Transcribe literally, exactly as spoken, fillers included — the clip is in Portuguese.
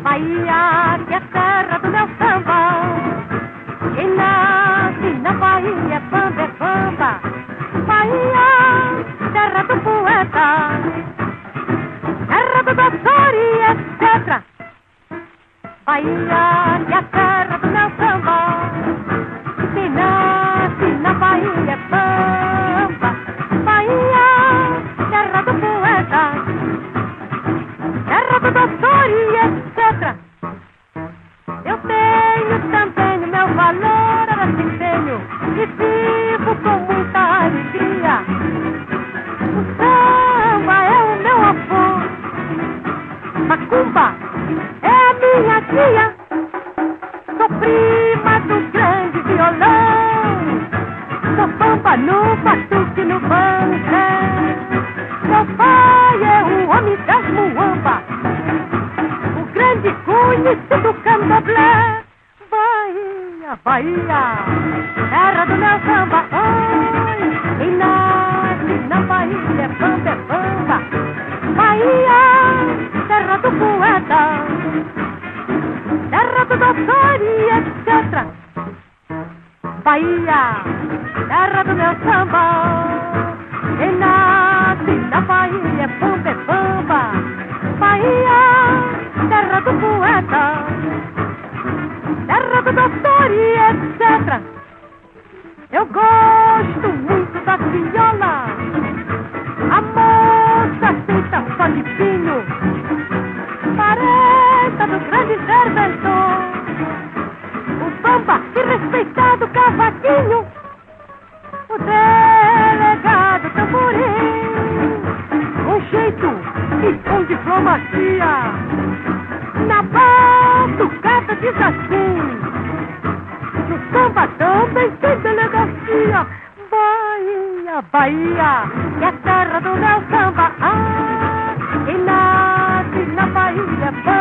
Bahia, que é terra do meu samba. Quem nasce na Bahia é bamba, é bamba. Bahia, terra do poeta, terra do doutor e etcétera. Bahia, que é terra do meu samba. Quem nasce na Bahia é bamba. Bahia, terra do poeta, terra do doutor e etcétera. Eu tenho também o meu valor, era assim tenho, e vivo com muita alegria. O samba é o meu avô, macumba é a minha tia. Sou prima do grande violão, sou bamba no batuque no banco. Meu pai é o homem das muamba, o grande conhecido candomblé. Bahia, Bahia, terra do meu samba, oi. Quem nasce na Bahia é bamba, é bamba. Bahia, terra do poeta, terra do doutor e etcétera. Bahia, terra do meu samba. Quem nasce na Bahia é bamba, é bamba. Bahia, terra do poeta, terra do doutor e etcétera. Eu gosto muito da viola, a moça senta só de vinho, parenta do grande interventor, o bamba e respeitado cavaquinho, o delegado tamborim, com jeito e com diplomacia, na batucada diz assim, no samba também tem delegacia. Bahia, Bahia, que é a terra do meu samba. Ah, quem nasce na Bahia é